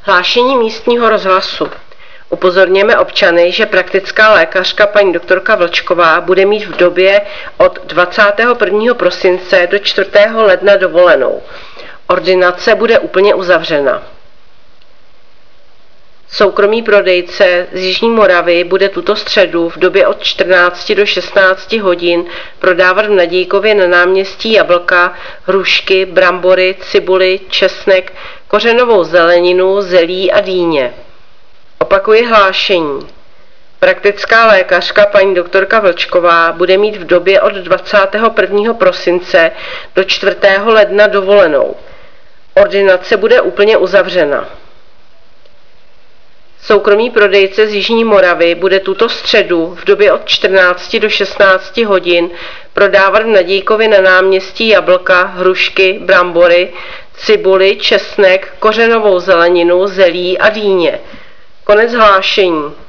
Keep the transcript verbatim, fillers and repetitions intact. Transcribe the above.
Hlášení místního rozhlasu. Upozorněme občany, že praktická lékařka paní doktorka Vlčková bude mít v době od dvacátého prvního prosince do čtvrtého ledna dovolenou. Ordinace bude úplně uzavřena. Soukromý prodejce z Jižní Moravy bude tuto středu v době od čtrnácti do šestnácti hodin prodávat v Nadějkově na náměstí jablka, hrušky, brambory, cibuli, česnek, kořenovou zeleninu, zelí a dýně. Opakuji hlášení. Praktická lékařka paní doktorka Vlčková bude mít v době od dvacátého prvního prosince do čtvrtého ledna dovolenou. Ordinace bude úplně uzavřena. Soukromý prodejce z Jižní Moravy bude tuto středu v době od čtrnácti do šestnácti hodin prodávat v Nadějkově na náměstí jablka, hrušky, brambory, cibuli, česnek, kořenovou zeleninu, zelí a dýně. Konec hlášení.